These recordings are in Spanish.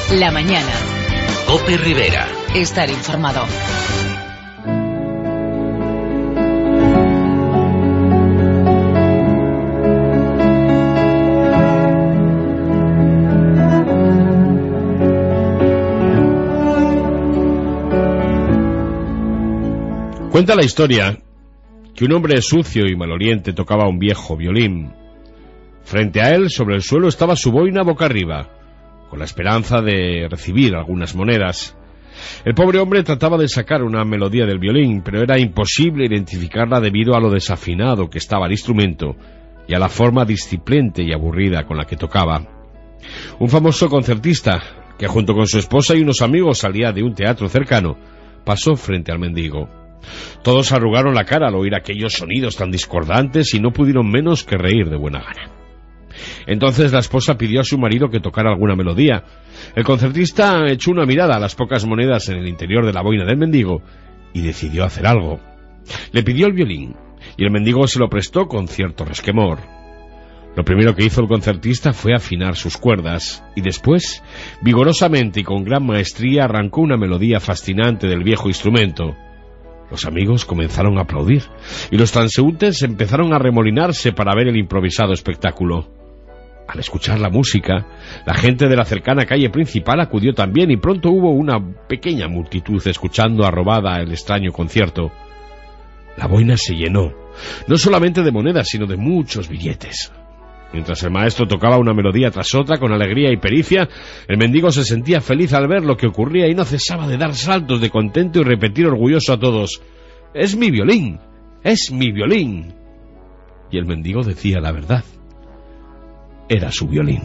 La mañana. COPE Rivera. Estar informado. Cuenta la historia que un hombre sucio y maloliente tocaba un viejo violín. Frente a él, sobre el suelo, estaba su boina boca arriba, con la esperanza de recibir algunas monedas. El pobre hombre trataba de sacar una melodía del violín, pero era imposible identificarla debido a lo desafinado que estaba el instrumento y a la forma disciplente y aburrida con la que tocaba. Un famoso concertista, que junto con su esposa y unos amigos salía de un teatro cercano, pasó frente al mendigo. Todos arrugaron la cara al oír aquellos sonidos tan discordantes y no pudieron menos que reír de buena gana. Entonces la esposa pidió a su marido que tocara alguna melodía. El concertista echó una mirada a las pocas monedas en el interior de la boina del mendigo y decidió hacer algo. Le pidió el violín y el mendigo se lo prestó con cierto resquemor. Lo primero que hizo el concertista fue afinar sus cuerdas y después, vigorosamente y con gran maestría, arrancó una melodía fascinante del viejo instrumento. Los amigos comenzaron a aplaudir y los transeúntes empezaron a remolinarse para ver el improvisado espectáculo. Al escuchar la música, la gente de la cercana calle principal acudió también y pronto hubo una pequeña multitud escuchando arrobada el extraño concierto. La boina se llenó, no solamente de monedas, sino de muchos billetes. Mientras el maestro tocaba una melodía tras otra con alegría y pericia, el mendigo se sentía feliz al ver lo que ocurría y no cesaba de dar saltos de contento y repetir orgulloso a todos: «¡Es mi violín! ¡Es mi violín!». Y el mendigo decía la verdad. Era su violín.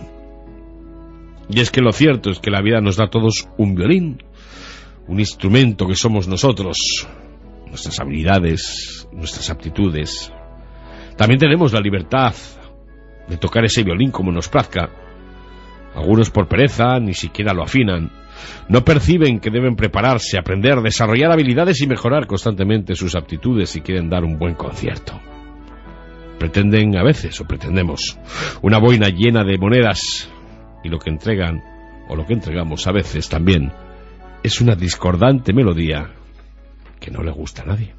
Y es que lo cierto es que la vida nos da a todos un violín, un instrumento que somos nosotros, nuestras habilidades, nuestras aptitudes. También tenemos la libertad de tocar ese violín como nos plazca. Algunos por pereza ni siquiera lo afinan. No perciben que deben prepararse, aprender, desarrollar habilidades y mejorar constantemente sus aptitudes si quieren dar un buen concierto. Pretenden a veces, o pretendemos, una boina llena de monedas, y lo que entregan, o lo que entregamos a veces también, es una discordante melodía que no le gusta a nadie.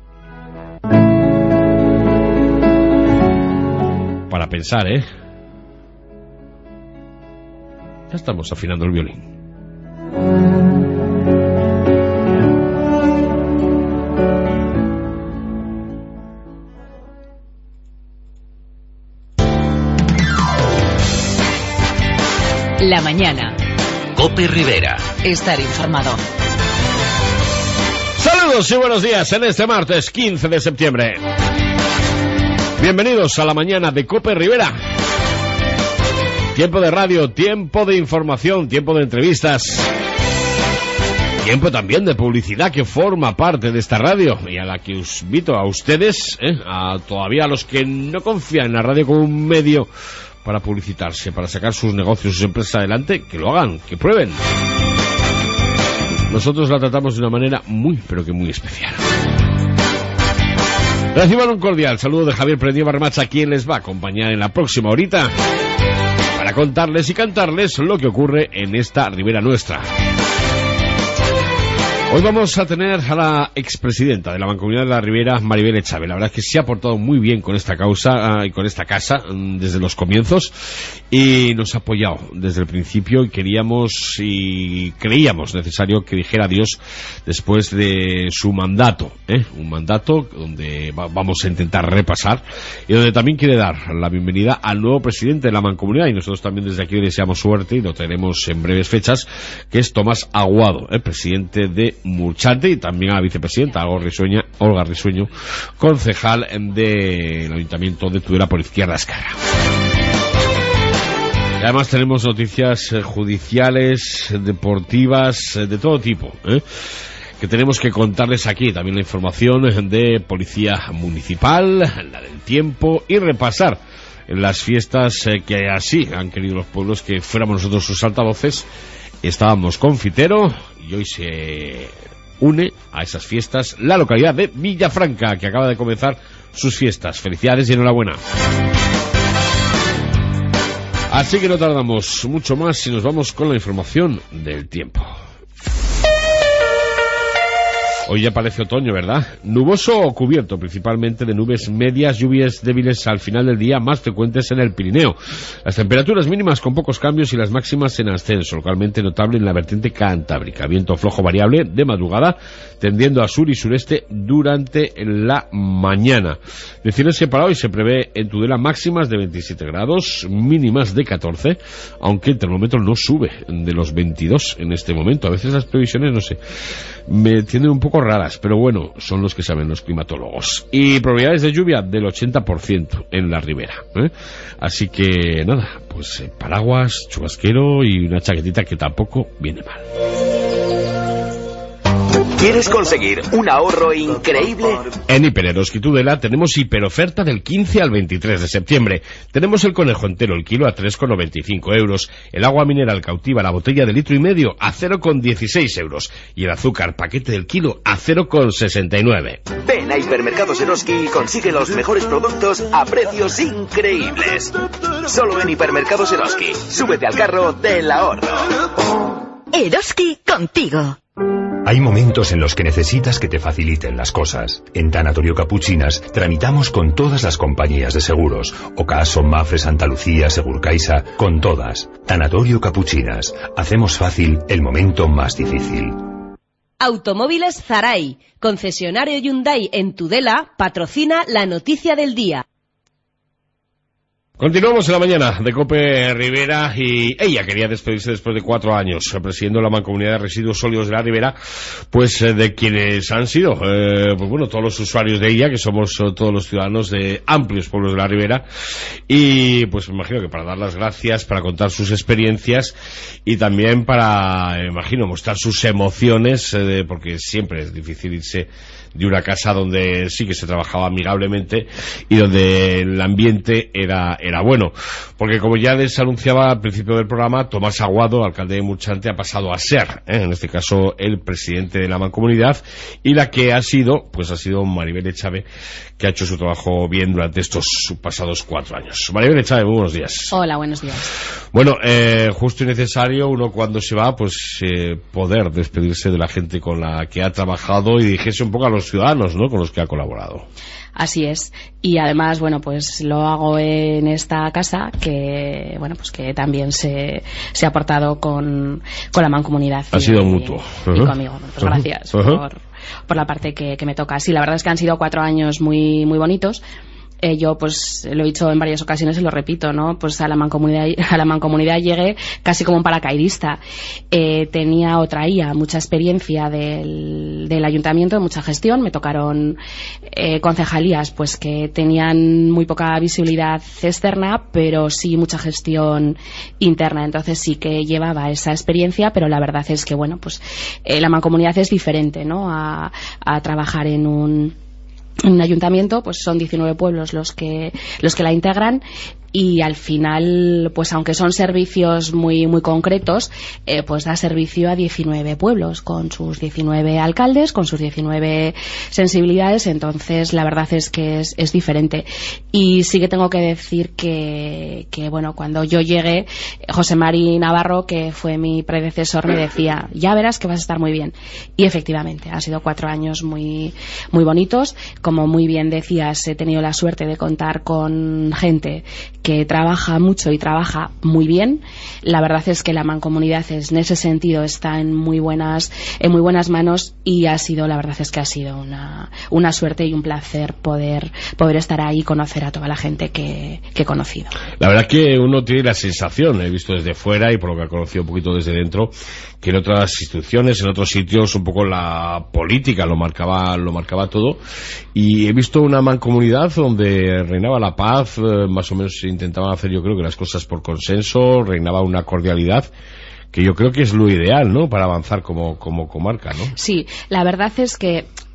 Para pensar, ¿eh? Ya estamos afinando el violín. La mañana. COPE Rivera. Estar informado. Saludos y buenos días en este martes 15 de septiembre. Bienvenidos a la mañana de COPE Rivera. Tiempo de radio, tiempo de información, tiempo de entrevistas, tiempo también de publicidad que forma parte de esta radio y a la que os invito a ustedes, todavía a los que no confían en la radio como un medio para publicitarse, para sacar sus negocios, sus empresas adelante, que lo hagan, que prueben. Nosotros la tratamos de una manera muy, pero que muy especial. Reciban un cordial saludo de Javier Prendio Barmacha, quien les va a acompañar en la próxima horita para contarles y cantarles lo que ocurre en esta Ribera nuestra. Hoy vamos a tener a la expresidenta de la Mancomunidad de la Ribera, Maribel Echave. La verdad es que se ha portado muy bien con esta causa y con esta casa desde los comienzos y nos ha apoyado desde el principio y queríamos y creíamos necesario que dijera adiós después de su mandato, un mandato donde vamos a intentar repasar y donde también quiere dar la bienvenida al nuevo presidente de la Mancomunidad, y nosotros también desde aquí le deseamos suerte y lo tenemos en breves fechas, que es Tomás Aguado, presidente de Murchante, y también a la vicepresidenta Olga Risueño, concejal del Ayuntamiento de Tudela por Izquierda Esquerra. Y además tenemos noticias judiciales, deportivas, de todo tipo, que tenemos que contarles aquí. También la información de Policía Municipal, la del tiempo, y repasar las fiestas que así han querido los pueblos que fuéramos nosotros sus altavoces. Estábamos con Fitero y hoy se une a esas fiestas la localidad de Villafranca, que acaba de comenzar sus fiestas. Felicidades y enhorabuena. Así que no tardamos mucho más y nos vamos con la información del tiempo. Hoy ya parece otoño, ¿verdad? Nuboso o cubierto, principalmente de nubes medias, lluvias débiles al final del día, más frecuentes en el Pirineo. Las temperaturas mínimas con pocos cambios y las máximas en ascenso, localmente notable en la vertiente cantábrica. Viento flojo variable de madrugada, tendiendo a sur y sureste durante la mañana. Decirles para hoy se prevé en Tudela máximas de 27 grados, mínimas de 14, aunque el termómetro no sube de los 22 en este momento. A veces las previsiones, no sé, me tienden un poco raras, pero bueno, son los que saben los climatólogos. Y probabilidades de lluvia del 80% en la ribera, ¿eh? Así que nada, pues paraguas, chubasquero y una chaquetita que tampoco viene mal. ¿Quieres conseguir un ahorro increíble? En Hiper Eroski Tudela tenemos hiperoferta del 15 al 23 de septiembre. Tenemos el conejo entero, el kilo a 3,95 euros, el agua mineral cautiva, la botella de 1,5 litros a 0,16 euros y el azúcar paquete del kilo a 0,69. Ven a Hipermercados Eroski y consigue los mejores productos a precios increíbles. Solo en Hipermercados Eroski. Súbete al carro del ahorro. Eroski contigo. Hay momentos en los que necesitas que te faciliten las cosas. En Tanatorio Capuchinas tramitamos con todas las compañías de seguros. Ocaso, Mafre, Santa Lucía, Segurcaixa, con todas. Tanatorio Capuchinas. Hacemos fácil el momento más difícil. Automóviles Zaray, concesionario Hyundai en Tudela, patrocina la noticia del día. Continuamos en la mañana de COPE Ribera y ella quería despedirse después de 4 años presidiendo la Mancomunidad de Residuos Sólidos de la Ribera, pues de quienes han sido, pues bueno, todos los usuarios de ella, que somos todos los ciudadanos de amplios pueblos de la Ribera, y pues me imagino que para dar las gracias, para contar sus experiencias y también para, imagino, mostrar sus emociones, porque siempre es difícil irse de una casa donde sí que se trabajaba amigablemente y donde el ambiente era bueno, porque como ya les anunciaba al principio del programa, Tomás Aguado, alcalde de Murchante, ha pasado a ser, en este caso, el presidente de la Mancomunidad, y la que ha sido Maribel Echave, que ha hecho su trabajo bien durante estos pasados 4 años. Maribel Echave, muy buenos días. Hola, buenos días. Bueno, justo y necesario, uno cuando se va, pues poder despedirse de la gente con la que ha trabajado y dirigirse un poco a los ciudadanos, ¿no?, con los que ha colaborado. Así es. Y además, bueno, pues lo hago en esta casa que, bueno, pues que también se ha aportado con la Mancomunidad. Ha sido mutuo. Y conmigo. Bueno, pues gracias por la parte que me toca. Sí, la verdad es que han sido 4 años muy, muy bonitos. Yo pues lo he dicho en varias ocasiones y lo repito, ¿no? Pues a la mancomunidad llegué casi como un paracaidista. Traía mucha experiencia del ayuntamiento, mucha gestión. Me tocaron concejalías pues que tenían muy poca visibilidad externa, pero sí mucha gestión interna. Entonces sí que llevaba esa experiencia, pero la verdad es que bueno, pues la mancomunidad es diferente, ¿no?, a trabajar en un ayuntamiento. Pues son 19 pueblos los que la integran, y al final, pues aunque son servicios muy muy concretos, pues da servicio a 19 pueblos con sus 19 alcaldes, con sus 19 sensibilidades. Entonces la verdad es que es diferente. Y sí que tengo que decir que bueno, cuando yo llegué, José Mari Navarro, que fue mi predecesor, me decía: ya verás que vas a estar muy bien. Y efectivamente, han sido 4 años muy muy bonitos. Como muy bien decías, he tenido la suerte de contar con gente que trabaja mucho y trabaja muy bien. La verdad es que la Mancomunidad en ese sentido está en muy buenas manos, y la verdad es que ha sido una suerte y un placer poder estar ahí y conocer a toda la gente que he conocido. La verdad que uno tiene la sensación, he visto desde fuera y por lo que ha conocido un poquito desde dentro, que en otras instituciones, en otros sitios, un poco la política lo marcaba todo, y he visto una mancomunidad donde reinaba la paz, más o menos intentaban hacer, yo creo que las cosas por consenso, reinaba una cordialidad que yo creo que es lo ideal, ¿no?, para avanzar como comarca, ¿no? Sí, la verdad es que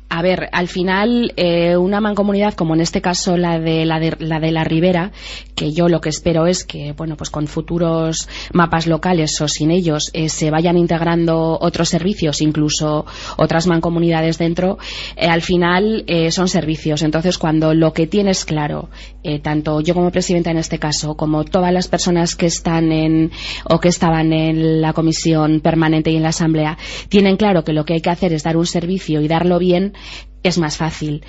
A ver, al final, una mancomunidad como en este caso la de la Ribera, que yo lo que espero es que, bueno, pues con futuros mapas locales o sin ellos se vayan integrando otros servicios, incluso otras mancomunidades dentro, al final son servicios. Entonces, cuando lo que tienes claro, tanto yo como presidenta en este caso, como todas las personas que están o que estaban en la comisión permanente y en la asamblea, tienen claro que lo que hay que hacer es dar un servicio y darlo bien, es más fácil.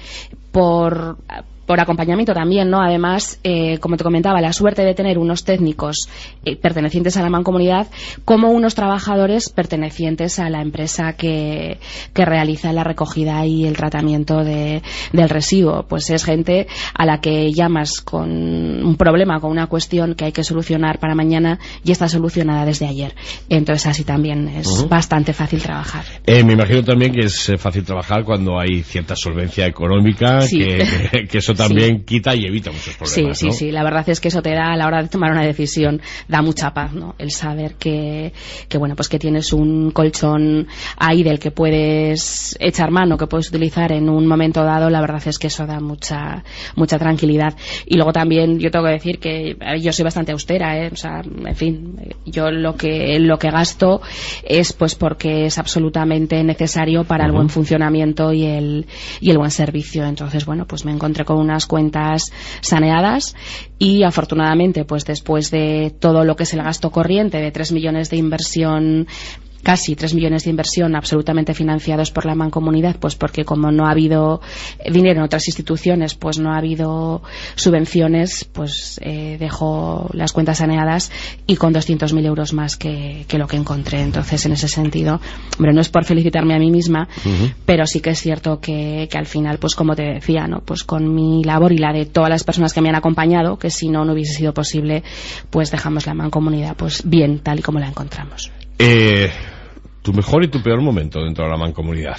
Por acompañamiento también, ¿no? Además, como te comentaba, la suerte de tener unos técnicos pertenecientes a la mancomunidad como unos trabajadores pertenecientes a la empresa que realiza la recogida y el tratamiento del residuo. Pues es gente a la que llamas con un problema, con una cuestión que hay que solucionar para mañana y está solucionada desde ayer. Entonces así también es bastante fácil trabajar. Me imagino también que es fácil trabajar cuando hay cierta solvencia económica, sí. que eso también quita y evita muchos problemas. Sí, ¿no? sí, la verdad es que eso te da, a la hora de tomar una decisión, da mucha paz, ¿no? El saber que bueno, pues que tienes un colchón ahí del que puedes echar mano, que puedes utilizar en un momento dado, la verdad es que eso da mucha tranquilidad. Y luego también yo tengo que decir que yo soy bastante austera, o sea, en fin, yo lo que gasto es pues porque es absolutamente necesario para el buen funcionamiento y el buen servicio. Entonces, bueno, pues me encontré con unas cuentas saneadas y afortunadamente pues después de todo lo que es el gasto corriente de 3 millones de inversión, casi 3 millones de inversión absolutamente financiados por la mancomunidad, pues porque como no ha habido dinero en otras instituciones, pues no ha habido subvenciones, pues dejo las cuentas saneadas y con 200.000 euros más que lo que encontré. Entonces, en ese sentido, hombre, no es por felicitarme a mí misma, pero sí que es cierto que al final, pues como te decía, ¿no? Pues con mi labor y la de todas las personas que me han acompañado, que si no hubiese sido posible, pues dejamos la mancomunidad pues bien, tal y como la encontramos. ¿Tu mejor y tu peor momento dentro de la mancomunidad?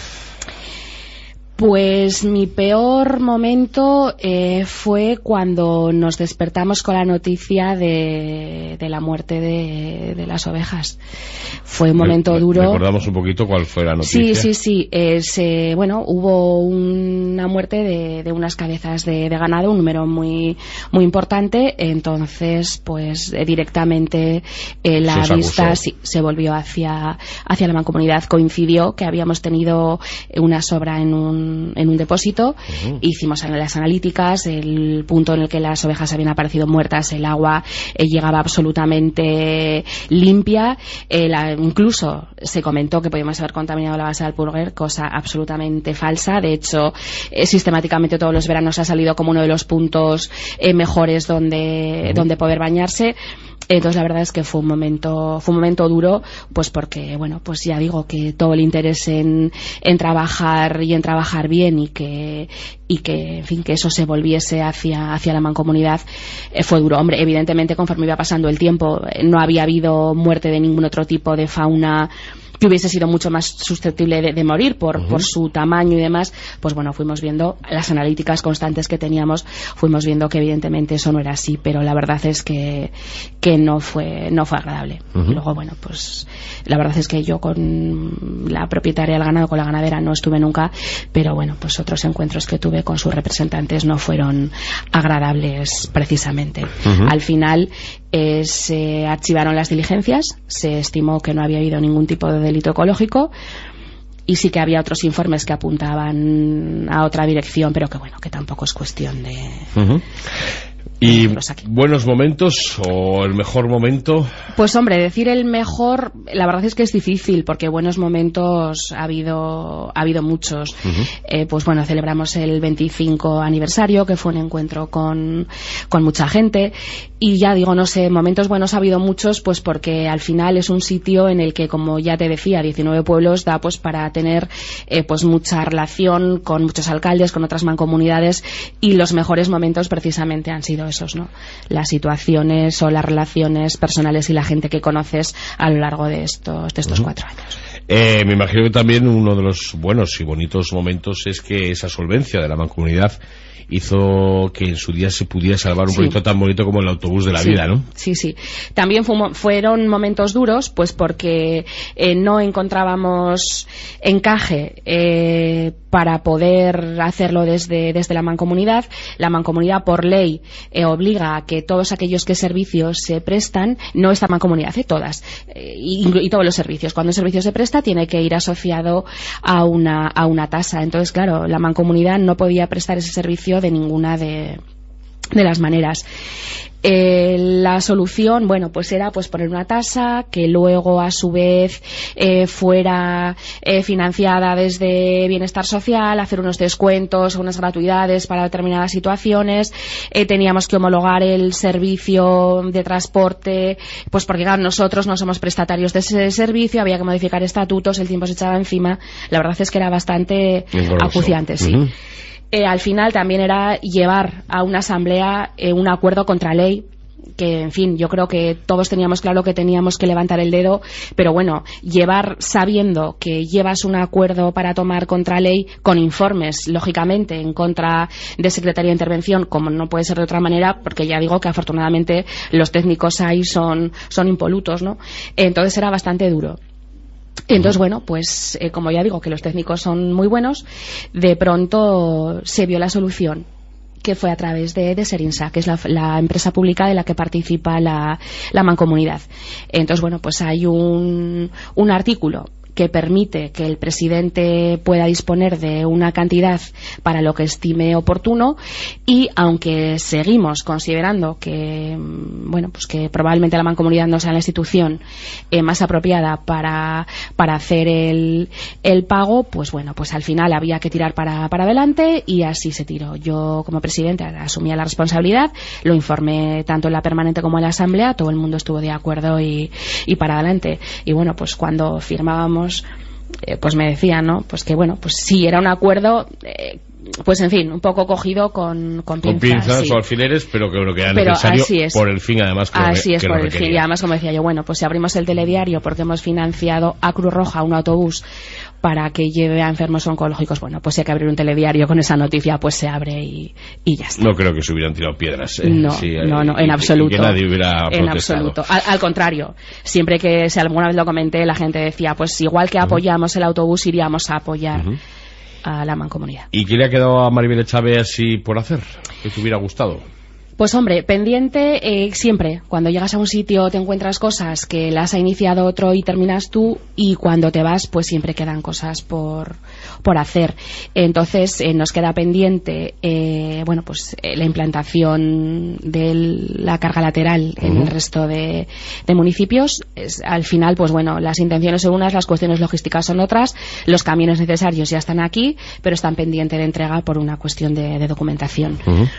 Pues mi peor momento fue cuando nos despertamos con la noticia de la muerte de las ovejas. Fue un momento duro. ¿Recordamos un poquito cuál fue la noticia? Sí. Bueno, hubo una muerte de unas cabezas de ganado, un número muy muy importante. Entonces, pues directamente la vista se volvió hacia la mancomunidad. Coincidió que habíamos tenido una sobra en un depósito, hicimos las analíticas, el punto en el que las ovejas habían aparecido muertas, el agua llegaba absolutamente limpia, incluso se comentó que podíamos haber contaminado la base del Alpurguer, cosa absolutamente falsa. De hecho, sistemáticamente todos los veranos ha salido como uno de los puntos mejores donde poder bañarse. Entonces la verdad es que fue un momento duro, pues porque, bueno, pues ya digo que todo el interés en trabajar bien y que en fin, que eso se volviese hacia la mancomunidad fue duro. Hombre, evidentemente conforme iba pasando el tiempo no había habido muerte de ningún otro tipo de fauna que hubiese sido mucho más susceptible de morir por su tamaño y demás. Pues bueno, fuimos viendo las analíticas constantes que teníamos, fuimos viendo que evidentemente eso no era así, pero la verdad es que no fue agradable. Y luego, bueno, pues la verdad es que yo con la propietaria del ganado, con la ganadera, no estuve nunca, pero bueno, pues otros encuentros que tuve con sus representantes no fueron agradables precisamente. Al final se archivaron las diligencias, se estimó que no había habido ningún tipo de delito ecológico y sí que había otros informes que apuntaban a otra dirección, pero que bueno, que tampoco es cuestión de... ¿Y buenos momentos o el mejor momento? Pues hombre, decir el mejor, la verdad es que es difícil, porque buenos momentos ha habido muchos. Pues bueno, celebramos el 25 aniversario, que fue un encuentro con mucha gente, y ya digo, no sé, momentos buenos ha habido muchos, pues porque al final es un sitio en el que, como ya te decía, 19 pueblos da pues para tener pues mucha relación con muchos alcaldes, con otras mancomunidades, y los mejores momentos precisamente han sido esos, ¿no? Las situaciones o las relaciones personales y la gente que conoces a lo largo de estos 4 años. Me imagino que también uno de los buenos y bonitos momentos es que esa solvencia de la Mancomunidad hizo que en su día se pudiera salvar un proyecto tan bonito como el autobús de la vida, ¿no? Sí, sí. También fueron momentos duros, pues porque no encontrábamos encaje para poder hacerlo desde la Mancomunidad. La Mancomunidad, por ley, obliga a que todos aquellos que servicios se prestan, no esta Mancomunidad, todas, y todos los servicios. Cuando un servicio se presta, tiene que ir asociado a una tasa. Entonces, claro, la Mancomunidad no podía prestar ese servicio de ninguna de las maneras. La solución, bueno, pues era pues poner una tasa que luego a su vez fuera financiada desde Bienestar Social, hacer unos descuentos, unas gratuidades para determinadas situaciones. Teníamos que homologar el servicio de transporte, pues porque claro, nosotros no somos prestatarios de ese servicio, había que modificar estatutos, el tiempo se echaba encima. La verdad es que era bastante acuciante, sí. Al final también era llevar a una asamblea un acuerdo contra ley, que en fin, yo creo que todos teníamos claro que teníamos que levantar el dedo, pero bueno, llevar sabiendo que llevas un acuerdo para tomar contra ley con informes, lógicamente, en contra de Secretaría de Intervención, como no puede ser de otra manera, porque ya digo que afortunadamente los técnicos ahí son impolutos, ¿no? Entonces era bastante duro. Entonces, bueno, pues como ya digo que los técnicos son muy buenos, de pronto se vio la solución, que fue a través de Serinsa, que es la empresa pública de la que participa la Mancomunidad. Entonces, bueno, pues hay un artículo que permite que el presidente pueda disponer de una cantidad para lo que estime oportuno, y aunque seguimos considerando que bueno, pues que probablemente la Mancomunidad no sea la institución más apropiada para hacer el pago, pues bueno, pues al final había que tirar para adelante, y así se tiró. Yo como presidente asumía la responsabilidad, lo informé tanto en la permanente como en la asamblea, todo el mundo estuvo de acuerdo y para adelante. Y bueno, pues cuando firmábamos, pues me decían, ¿no? Pues que bueno, pues sí, era un acuerdo, pues en fin, un poco cogido con pinzas, sí, o alfileres, pero que lo que era necesario por el fin, además, que así es, por el fin. Y además, como decía yo, bueno, pues si abrimos el telediario porque hemos financiado a Cruz Roja un autobús para que lleve a enfermos oncológicos, bueno, pues si hay que abrir un telediario con esa noticia, pues se abre y ya está. No creo que se hubieran tirado piedras. No, en absoluto. Que nadie hubiera protestado. En absoluto. Al contrario, siempre que si alguna vez lo comenté, la gente decía, pues igual que apoyamos el autobús, iríamos a apoyar a la Mancomunidad. ¿Y qué le ha quedado a Maribel Echave así por hacer? ¿Qué te hubiera gustado? Pues hombre, pendiente siempre. Cuando llegas a un sitio te encuentras cosas que las ha iniciado otro y terminas tú, y cuando te vas pues siempre quedan cosas por hacer. Entonces nos queda pendiente bueno, pues la implantación de la carga lateral en el resto de municipios. Al final, pues bueno, las intenciones son unas, las cuestiones logísticas son otras, los camiones necesarios ya están aquí, pero están pendientes de entrega por una cuestión de documentación.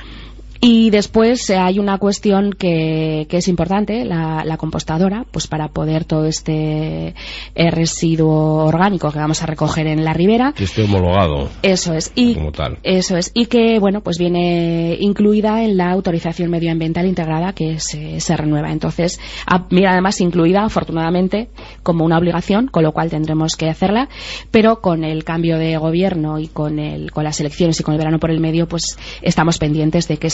Y después hay una cuestión que es importante, la compostadora, pues para poder todo este residuo orgánico que vamos a recoger en la ribera, que esté homologado. Eso es. Y como tal. Eso es. Y que, bueno, pues viene incluida en la autorización medioambiental integrada que se renueva. Entonces, mira, además incluida, afortunadamente, como una obligación, con lo cual tendremos que hacerla, pero con el cambio de gobierno y con las elecciones y con el verano por el medio, pues estamos pendientes de que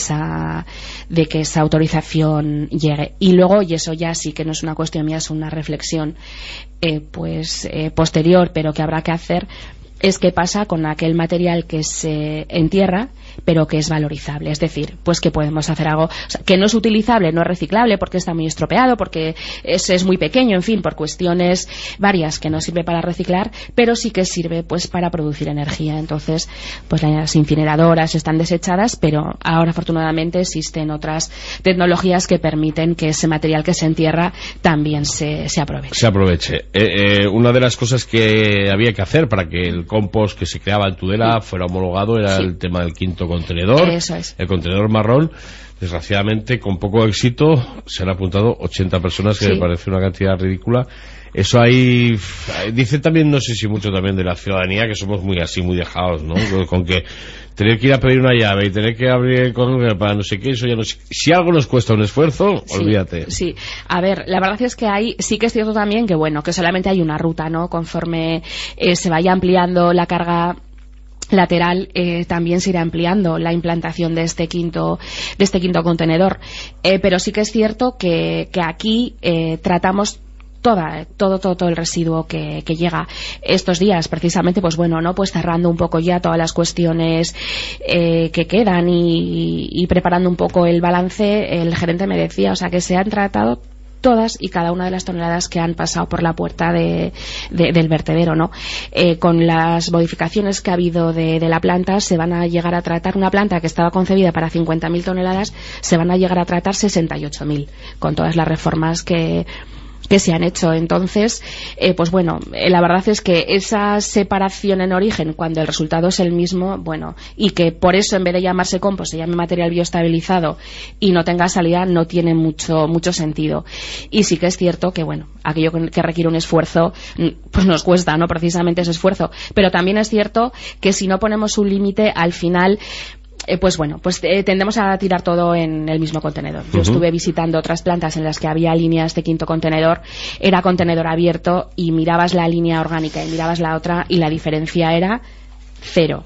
esa autorización llegue. Y luego, y eso ya sí que no es una cuestión mía, es una reflexión posterior, pero que habrá que hacer, es qué pasa con aquel material que se entierra pero que es valorizable, es decir, pues que podemos hacer algo, o sea, que no es utilizable, no es reciclable porque está muy estropeado, porque es muy pequeño, en fin, por cuestiones varias que no sirve para reciclar, pero sí que sirve pues para producir energía. Entonces, pues las incineradoras están desechadas, pero ahora afortunadamente existen otras tecnologías que permiten que ese material que se entierra también se aproveche. Se aproveche. Una de las cosas que había que hacer para que el compost que se creaba en Tudela fuera homologado era el tema del quinto contenedor. Eso es. El contenedor marrón. Desgraciadamente, con poco éxito, se han apuntado 80 personas, que me parece una cantidad ridícula. Eso ahí dice también, no sé si mucho también de la ciudadanía, que somos muy así, muy dejados, ¿no? Con que tener que ir a pedir una llave y tener que abrir para no sé qué, eso ya no sé. Si algo nos cuesta un esfuerzo, sí, olvídate. Sí, a ver, la verdad es que sí que es cierto también que bueno, que solamente hay una ruta, ¿no? Conforme se vaya ampliando la carga lateral, también se irá ampliando la implantación de este quinto contenedor, pero sí que es cierto que aquí tratamos todo el residuo que llega estos días, precisamente, pues bueno, ¿no? Pues cerrando un poco ya todas las cuestiones que quedan y preparando un poco el balance. El gerente me decía, o sea, que se han tratado todas y cada una de las toneladas que han pasado por la puerta del vertedero, ¿no? Con las modificaciones que ha habido de la planta, se van a llegar a tratar una planta que estaba concebida para 50.000 toneladas, se van a llegar a tratar 68.000, con todas las reformas que se han hecho. Entonces, pues bueno, la verdad es que esa separación en origen, cuando el resultado es el mismo, bueno, y que por eso en vez de llamarse compost se llame material bioestabilizado y no tenga salida, no tiene mucho sentido. Y sí que es cierto que, bueno, aquello que requiere un esfuerzo, pues nos cuesta, ¿no? Precisamente ese esfuerzo. Pero también es cierto que si no ponemos un límite, al final pues bueno, pues tendemos a tirar todo en el mismo contenedor. Yo estuve visitando otras plantas en las que había líneas de quinto contenedor, era contenedor abierto y mirabas la línea orgánica y mirabas la otra y la diferencia era cero.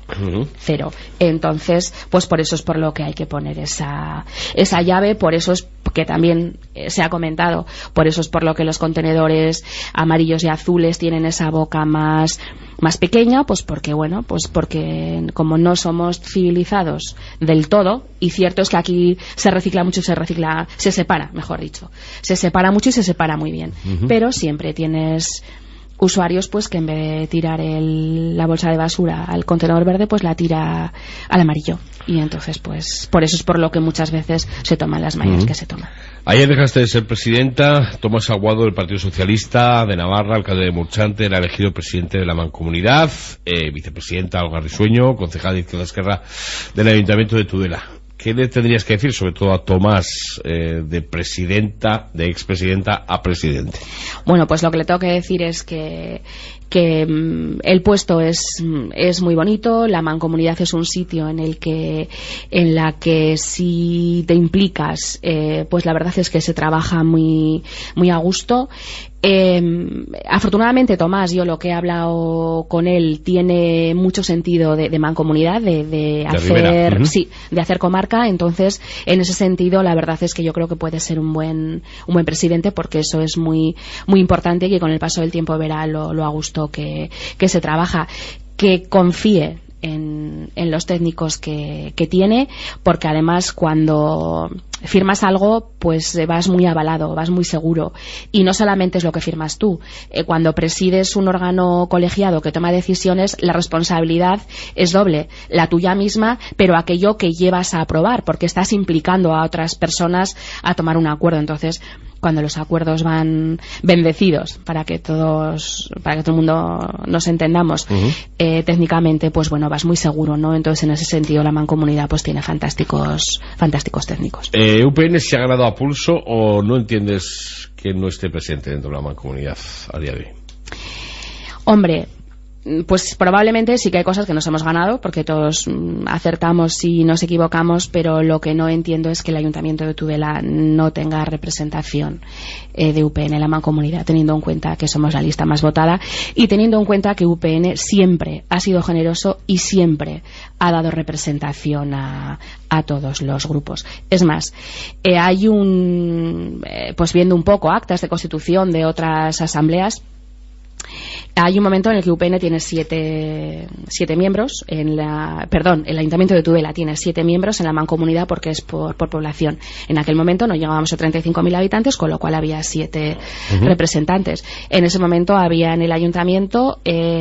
Entonces, pues por eso es por lo que hay que poner esa llave, por eso es que también se ha comentado, por eso es por lo que los contenedores amarillos y azules tienen esa boca más pequeña, pues porque bueno, pues porque como no somos civilizados del todo, y cierto es que aquí se recicla mucho, se separa, mejor dicho, se separa mucho y se separa muy bien, pero siempre tienes usuarios pues que en vez de tirar la bolsa de basura al contenedor verde, pues la tira al amarillo, y entonces pues por eso es por lo que muchas veces se toman las medidas que se toman. Ayer dejaste de ser presidenta. Tomás Aguado, del Partido Socialista de Navarra, alcalde de Murchante, era elegido presidente de la Mancomunidad, vicepresidenta Olga Risueño, concejal de Izquierda Esquerra del Ayuntamiento de Tudela. ¿Qué le tendrías que decir, sobre todo a Tomás, de expresidenta a presidente? Bueno, pues lo que le tengo que decir es que el puesto es muy bonito, la Mancomunidad es un sitio en la que si te implicas, pues la verdad es que se trabaja muy a gusto. Afortunadamente Tomás, yo lo que he hablado con él, tiene mucho sentido de mancomunidad, de hacer comarca. Entonces, en ese sentido, la verdad es que yo creo que puede ser un buen presidente, porque eso es muy importante, y que con el paso del tiempo verá lo a gusto que se trabaja, que confíe en los técnicos que tiene, porque además cuando firmas algo, pues vas muy avalado, vas muy seguro, y no solamente es lo que firmas tú. Cuando presides un órgano colegiado que toma decisiones, la responsabilidad es doble, la tuya misma, pero aquello que llevas a aprobar, porque estás implicando a otras personas a tomar un acuerdo. Entonces, cuando los acuerdos van bendecidos, para que todo el mundo nos entendamos, técnicamente, pues bueno, vas muy seguro, ¿no? Entonces, en ese sentido, la Mancomunidad pues tiene fantásticos técnicos. ¿UPN se ha ganado a pulso o no entiendes que no esté presente dentro de la Mancomunidad a día de hoy? Hombre, pues probablemente sí que hay cosas que nos hemos ganado, porque todos acertamos y nos equivocamos, pero lo que no entiendo es que el Ayuntamiento de Tudela no tenga representación de UPN en la Mancomunidad, teniendo en cuenta que somos la lista más votada y teniendo en cuenta que UPN siempre ha sido generoso y siempre ha dado representación a todos los grupos. Es más, hay pues viendo un poco actas de constitución de otras asambleas, hay un momento en el que UPN tiene siete miembros, el Ayuntamiento de Tudela tiene 7 miembros en la Mancomunidad, porque es por población. En aquel momento no llegábamos a 35.000 habitantes, con lo cual había 7 representantes. En ese momento había en el Ayuntamiento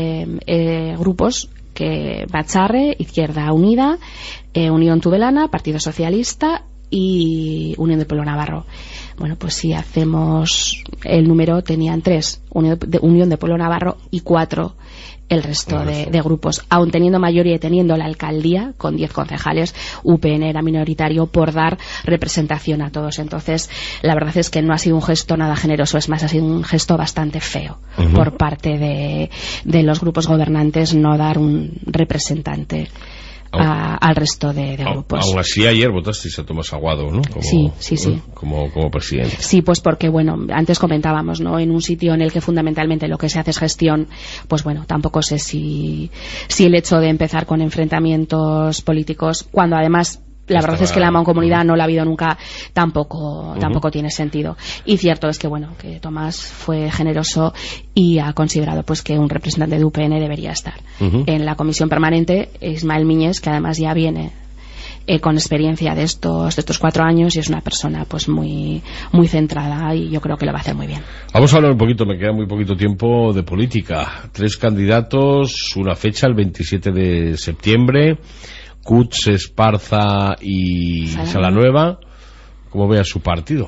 grupos que Bacharre, Izquierda Unida, Unión Tudelana, Partido Socialista y Unión del Pueblo Navarro. bueno, pues si hacemos el número, tenían 3, Unión de Pueblo Navarro, y 4 el resto de grupos, aun teniendo mayoría y teniendo la alcaldía con 10 concejales. UPN era minoritario por dar representación a todos. Entonces la verdad es que no ha sido un gesto nada generoso, es más, ha sido un gesto bastante feo por parte de los grupos gobernantes no dar un representante al resto de grupos. Aún así ayer votasteis a Tomás Aguado, ¿no? Sí. Como presidente. Sí, pues porque, bueno, antes comentábamos, ¿no? En un sitio en el que fundamentalmente lo que se hace es gestión, pues bueno, tampoco sé si el hecho de empezar con enfrentamientos políticos, cuando además la verdad es que la mancomunidad no la ha habido nunca, tampoco tiene sentido. Y cierto es que, bueno, que Tomás fue generoso y ha considerado pues que un representante de UPN debería estar en la comisión permanente. Ismael Miñés, que además ya viene con experiencia de estos 4 años, y es una persona pues muy centrada, y yo creo que lo va a hacer muy bien. Vamos a hablar un poquito, me queda muy poquito tiempo, de política. 3 candidatos, una fecha, el 27 de septiembre. Cuts, Esparza y Salanueva. ¿Cómo ve a su partido?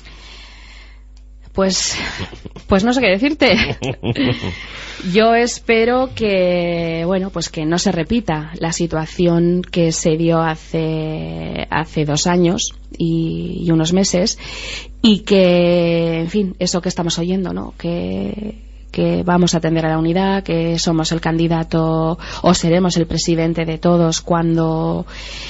Pues no sé qué decirte. Yo espero que, bueno, pues que no se repita la situación que se dio hace 2 años y unos meses, y que, en fin, eso que estamos oyendo, ¿no? Que vamos a atender a la unidad, que somos el candidato o seremos el presidente de todos cuando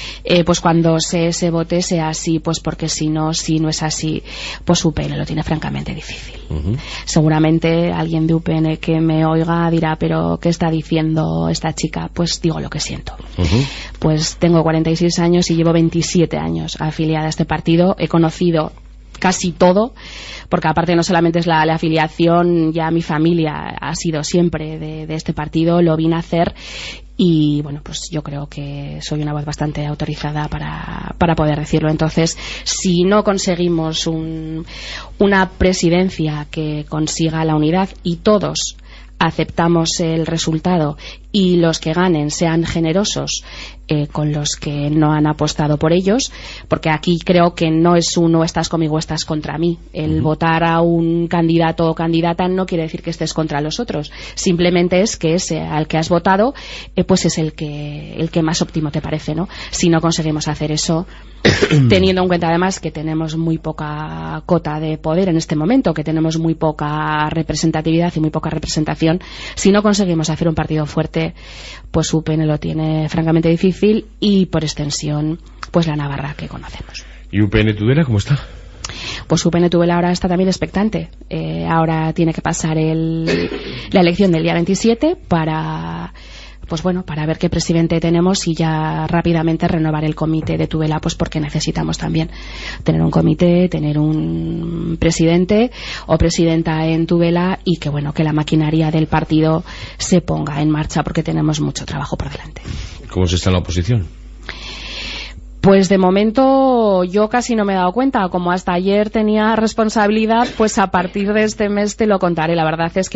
se vote, sea así, pues porque si no es así, pues UPN lo tiene francamente difícil. Seguramente alguien de UPN que me oiga dirá, pero ¿qué está diciendo esta chica? Pues digo lo que siento. Pues tengo 46 años y llevo 27 años afiliada a este partido. He conocido casi todo, porque aparte no solamente es la afiliación, ya mi familia ha sido siempre de este partido, lo vine a hacer, y bueno, pues yo creo que soy una voz bastante autorizada para poder decirlo. Entonces, si no conseguimos una presidencia que consiga la unidad y todos aceptamos el resultado, y los que ganen sean generosos con los que no han apostado por ellos, porque aquí creo que no es uno estás conmigo o estás contra mí. El votar a un candidato o candidata no quiere decir que estés contra los otros, simplemente es que ese al que has votado pues es el que más óptimo te parece, ¿no? Si no conseguimos hacer eso, teniendo en cuenta además que tenemos muy poca cota de poder en este momento, que tenemos muy poca representatividad y muy poca representación, si no conseguimos hacer un partido fuerte, pues UPN lo tiene francamente difícil, y por extensión pues la Navarra que conocemos. ¿Y UPN Tudela cómo está? Pues UPN Tudela ahora está también expectante. Ahora tiene que pasar la elección del día 27 para ver qué presidente tenemos, y ya rápidamente renovar el comité de Tudela, pues porque necesitamos también tener un comité, tener un presidente o presidenta en Tudela, y que la maquinaria del partido se ponga en marcha, porque tenemos mucho trabajo por delante. ¿Cómo se está en la oposición? Pues de momento yo casi no me he dado cuenta. Como hasta ayer tenía responsabilidad, pues a partir de este mes te lo contaré. La verdad es que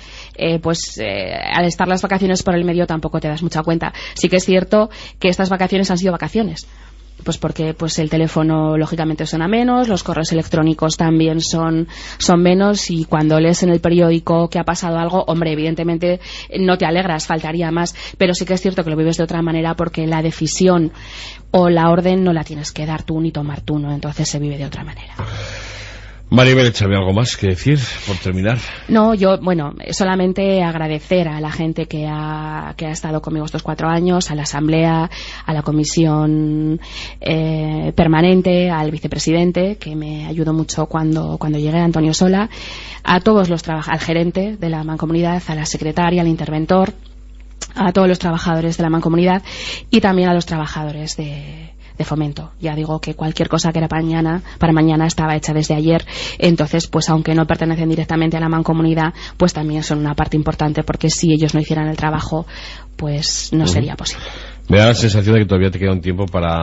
al estar las vacaciones por el medio tampoco te das mucha cuenta. Sí que es cierto que estas vacaciones han sido vacaciones, pues porque el teléfono lógicamente suena menos, los correos electrónicos también son menos, y cuando lees en el periódico que ha pasado algo, hombre, evidentemente no te alegras, faltaría más, pero sí que es cierto que lo vives de otra manera, porque la decisión o la orden no la tienes que dar tú ni tomar tú, ¿no? Entonces se vive de otra manera. Maribel, échame algo más que decir por terminar. No, yo, solamente agradecer a la gente que ha estado conmigo estos 4 años, a la asamblea, a la comisión permanente, al vicepresidente, que me ayudó mucho cuando llegué, Antonio Sola, a todos los al gerente de la Mancomunidad, a la secretaria, al interventor, a todos los trabajadores de la Mancomunidad, y también a los trabajadores de Fomento. Ya digo que cualquier cosa que era para mañana estaba hecha desde ayer. Entonces, pues aunque no pertenecen directamente a la Mancomunidad, pues también son una parte importante, porque si ellos no hicieran el trabajo, pues no sería posible. Me da la sensación de que todavía te queda un tiempo para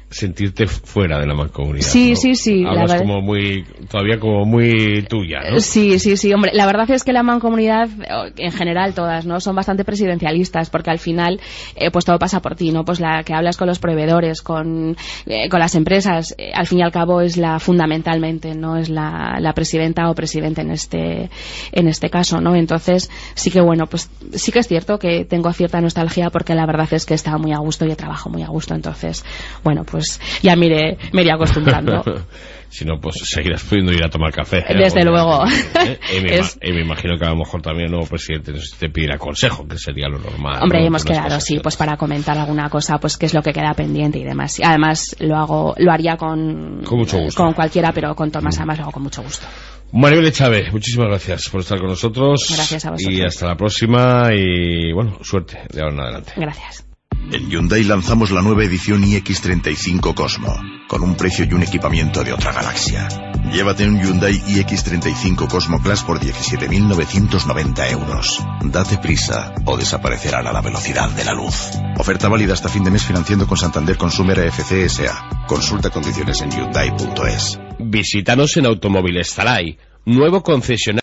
sentirte fuera de la mancomunidad. Sí, ¿no? sí. Hablas todavía como muy tuya, ¿no? Sí, hombre, la verdad es que la mancomunidad, en general todas, ¿no? Son bastante presidencialistas, porque al final, pues todo pasa por ti, ¿no? Pues la que hablas con los proveedores, con las empresas, al fin y al cabo es la fundamentalmente, ¿no? Es la presidenta o presidente en este caso, ¿no? Entonces, sí que bueno, pues sí que es cierto que tengo cierta nostalgia, porque la verdad es que estaba muy a gusto y trabajo muy a gusto, entonces, bueno, pues ya me iré acostumbrando. Si no, pues seguirás pudiendo ir a tomar café. Desde luego. Y me imagino que a lo mejor también el nuevo presidente te pedirá consejo, que sería lo normal. Hombre, ¿no? hemos quedado, sí, pues para comentar alguna cosa, pues qué es lo que queda pendiente y demás. Y además lo haría con mucho gusto. Con cualquiera, pero con Tomás además lo hago con mucho gusto. Maribel Echave, muchísimas gracias por estar con nosotros. Gracias a vosotros. Y hasta la próxima y bueno, suerte de ahora en adelante. Gracias. En Hyundai lanzamos la nueva edición iX35 Cosmo, con un precio y un equipamiento de otra galaxia. Llévate un Hyundai iX35 Cosmo Class por 17.990 euros. Date prisa o desaparecerán a la velocidad de la luz. Oferta válida hasta fin de mes financiando con Santander Consumer AFC S.A. Consulta condiciones en Hyundai.es. Visítanos en Automóviles Zaray, nuevo concesionario.